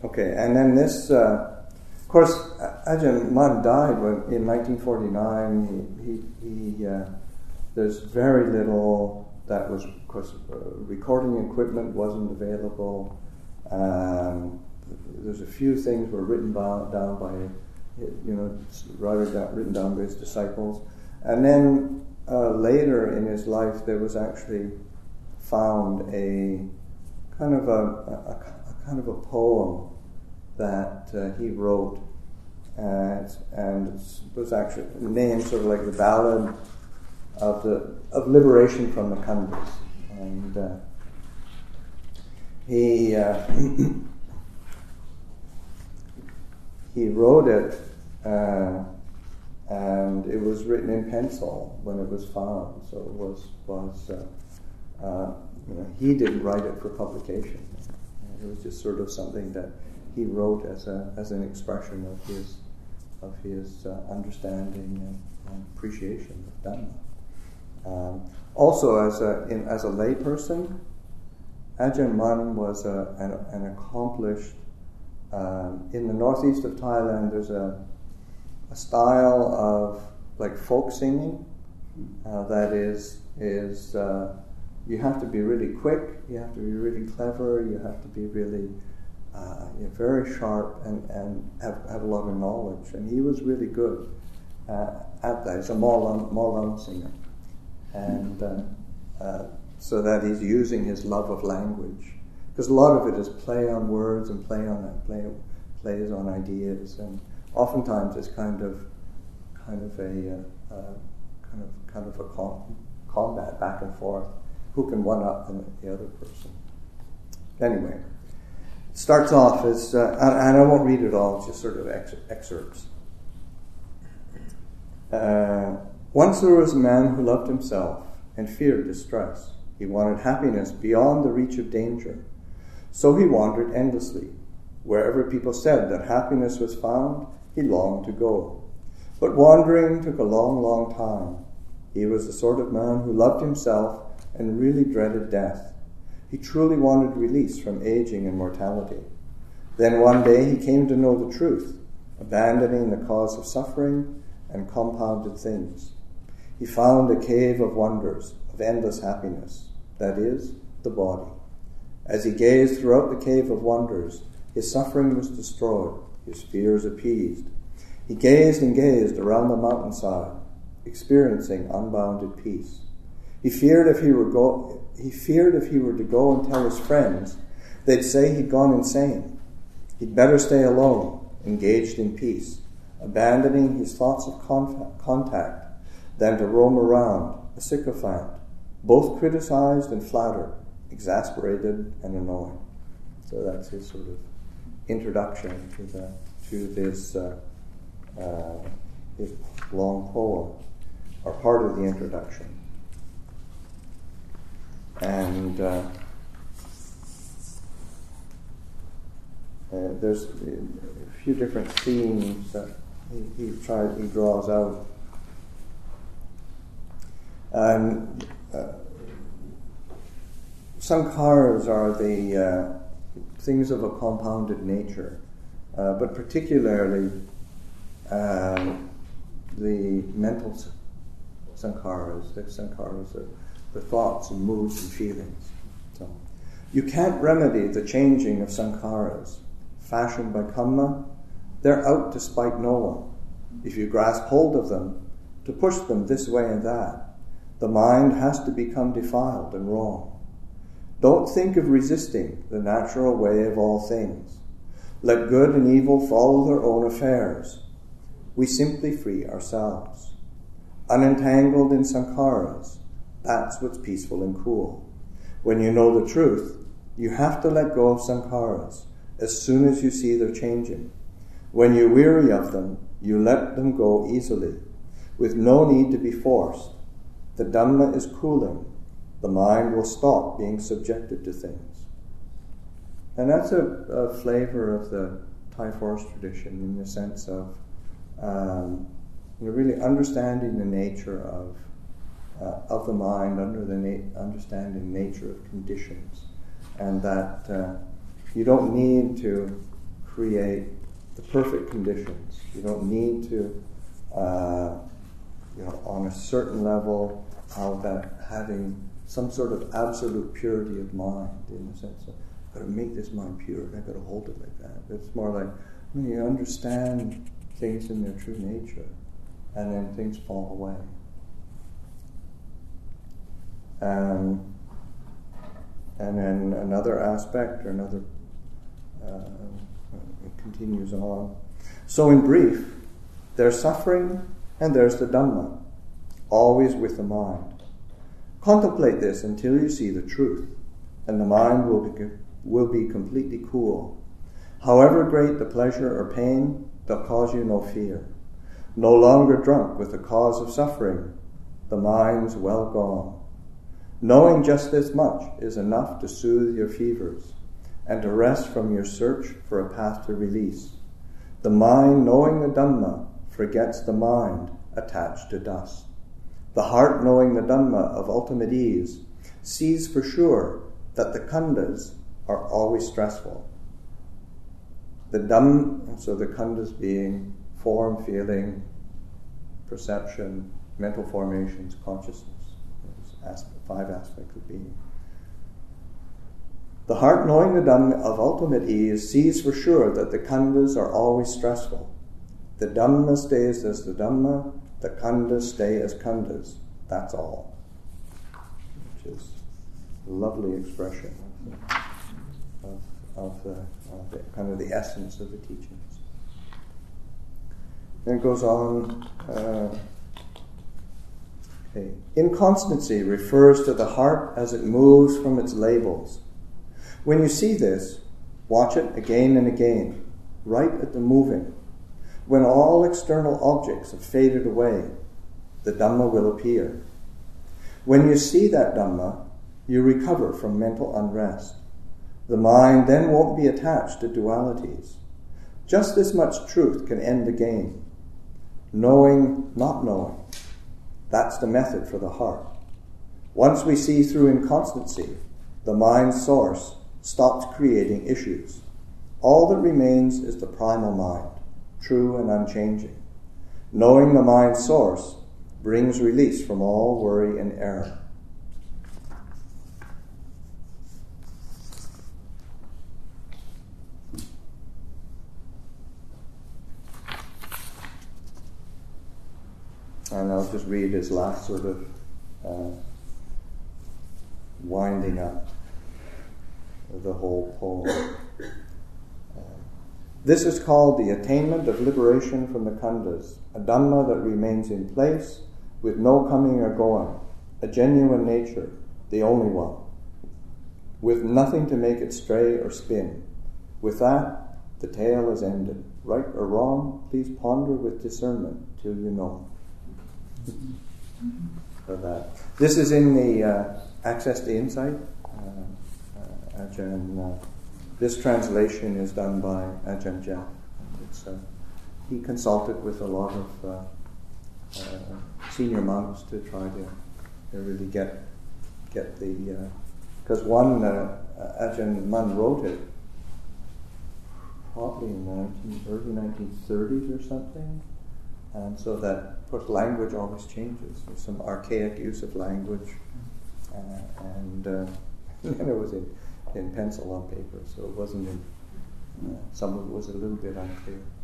Okay, and then this, of course, Ajahn Mun died in 1949. There's very little that was, of course, recording equipment wasn't available. There's a few things were written down by, written down by his disciples. And then later in his life, there was actually found a kind of a poem that he wrote, and it was actually named sort of like the Ballad of Liberation from the Khandhas. And he wrote it, and it was written in pencil when it was found. So it was he didn't write it for publication. It was just sort of something that he wrote as an expression of his understanding and appreciation of Dhamma. Also, as a layperson, Ajahn Mun was an accomplished. In the northeast of Thailand, there's a style of like folk singing that is you have to be really quick, you have to be really clever, you have to be really very sharp and have a lot of knowledge. And he was really good at that. He's a Mawlam singer. And so that he's using his love of language. Because a lot of it is play on words and plays on ideas. And oftentimes it's kind of a combat back and forth. Who can one-up the other person? Anyway, it starts off as, and I won't read it all, it's just sort of excerpts. Once there was a man who loved himself and feared distress. He wanted happiness beyond the reach of danger. So he wandered endlessly. Wherever people said that happiness was found, he longed to go. But wandering took a long, long time. He was the sort of man who loved himself and really dreaded death. He truly wanted release from aging and mortality. Then one day he came to know the truth, abandoning the cause of suffering and compounded things. He found a cave of wonders, of endless happiness, that is, the body. As he gazed throughout the cave of wonders, his suffering was destroyed, his fears appeased. He gazed and gazed around the mountainside, experiencing unbounded peace. He feared if he were to go and tell his friends, they'd say he'd gone insane. He'd better stay alone, engaged in peace, abandoning his thoughts of contact, than to roam around, a sycophant, both criticized and flattered, exasperated and annoyed. So that's his sort of introduction to this his long poem, or part of the introduction. And there's a few different themes that he draws out. And sankharas are the things of a compounded nature, but particularly the mental sankharas, the thoughts and moods and feelings. So, you can't remedy the changing of sankharas, fashioned by kamma. They're out to spite no one. If you grasp hold of them, to push them this way and that, the mind has to become defiled and wrong. Don't think of resisting the natural way of all things. Let good and evil follow their own affairs. We simply free ourselves. Unentangled in sankharas, that's what's peaceful and cool. When you know the truth, you have to let go of sankharas as soon as you see they're changing. When you're weary of them, you let them go easily, with no need to be forced. The Dhamma is cooling. The mind will stop being subjected to things. And that's a flavor of the Thai forest tradition, in the sense of really understanding the nature of the mind, understanding the nature of conditions, and that you don't need to create the perfect conditions. You don't need to, on a certain level, having some sort of absolute purity of mind, in the sense of, I've got to make this mind pure, I've got to hold it like that. It's more like, when you understand things in their true nature, and then things fall away. And then another aspect, or another, it continues on. So in brief, there's suffering and there's the Dhamma, always with the mind. Contemplate this until you see the truth, and the mind will be completely cool. However great the pleasure or pain, they'll cause you no fear. No longer drunk with the cause of suffering, the mind's well gone. Knowing just this much is enough to soothe your fevers and to rest from your search for a path to release. The mind, knowing the Dhamma, forgets the mind attached to dust. The heart, knowing the Dhamma of ultimate ease, sees for sure that the khandhas are always stressful. The Dhamma, so the khandhas being form, feeling, perception, mental formations, consciousness. 5 aspects of being. The heart, knowing the Dhamma of ultimate ease, sees for sure that the khandhas are always stressful. The Dhamma stays as the Dhamma, the khandhas stay as khandhas. That's all. Which is a lovely expression of the kind of the essence of the teachings. Then it goes on. Inconstancy refers to the heart as it moves from its labels. When you see this, watch it again and again, right at the moving. When all external objects have faded away, the Dhamma will appear. When you see that Dhamma, you recover from mental unrest. The mind then won't be attached to dualities. Just this much truth can end the game. Knowing, not knowing. That's the method for the heart. Once we see through inconstancy, the mind's source stops creating issues. All that remains is the primal mind, true and unchanging. Knowing the mind's source brings release from all worry and error. And I'll just read his last sort of winding up of the whole poem. This is called the attainment of liberation from the khandhas, a Dhamma that remains in place with no coming or going, a genuine nature, the only one, with nothing to make it stray or spin. With that, the tale is ended. Right or wrong, please ponder with discernment till you know. For that. This is in the Access to Insight. Ajahn, this translation is done by Ajahn Jeff. He consulted with a lot of senior monks to try to really get the... Because one, Ajahn Mun wrote it probably in the early 1930s or something. And so that, of course, language always changes. There's some archaic use of language. And it was in pencil on paper, so it wasn't in... some of it was a little bit unclear.